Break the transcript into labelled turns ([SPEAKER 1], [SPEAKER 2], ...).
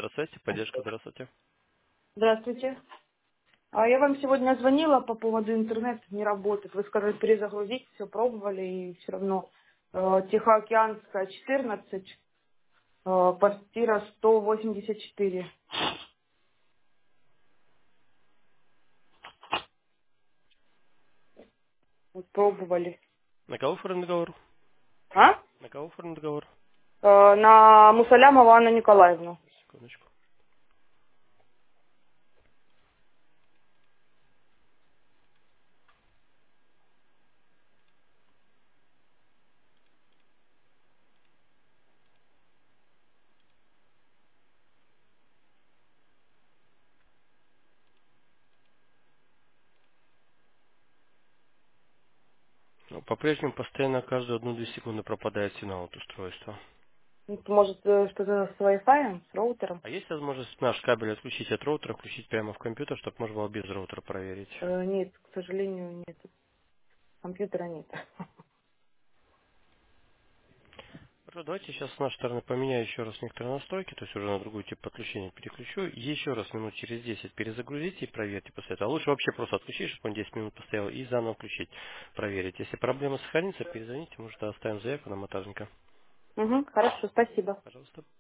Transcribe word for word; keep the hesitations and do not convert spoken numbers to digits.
[SPEAKER 1] Здравствуйте, поддержка, здравствуйте.
[SPEAKER 2] Здравствуйте. А я вам сегодня звонила по поводу интернета, не работает. Вы сказали перезагрузить, все пробовали и все равно. Э, Тихоокеанская четырнадцать, э, квартира сто восемьдесят четыре. Вот пробовали.
[SPEAKER 1] На кого оформлен договор?
[SPEAKER 2] А?
[SPEAKER 1] На кого оформлен договор?
[SPEAKER 2] Э, на Мусалямова Анну Николаевну.
[SPEAKER 1] Секундочку. Ну, по-прежнему постоянно каждую одну-две секунды пропадает сигнал от устройства.
[SPEAKER 2] Ну, Может, э, что-то с Wi-Fi, с роутером?
[SPEAKER 1] А есть возможность наш кабель отключить от роутера, включить прямо в компьютер, чтобы можно было без роутера проверить?
[SPEAKER 2] Э, Нет, к сожалению, нет. Компьютера нет.
[SPEAKER 1] Хорошо, давайте сейчас с нашей стороны поменяю еще раз некоторые настройки, то есть уже на другой тип подключения переключу. Еще раз минут через десять перезагрузите и проверьте после этого. А лучше вообще просто отключить, чтобы он десять минут постоял, и заново включить, проверить. Если проблема сохранится, перезвоните, может оставим заявку на монтажника.
[SPEAKER 2] Угу, хорошо, спасибо.
[SPEAKER 1] Пожалуйста.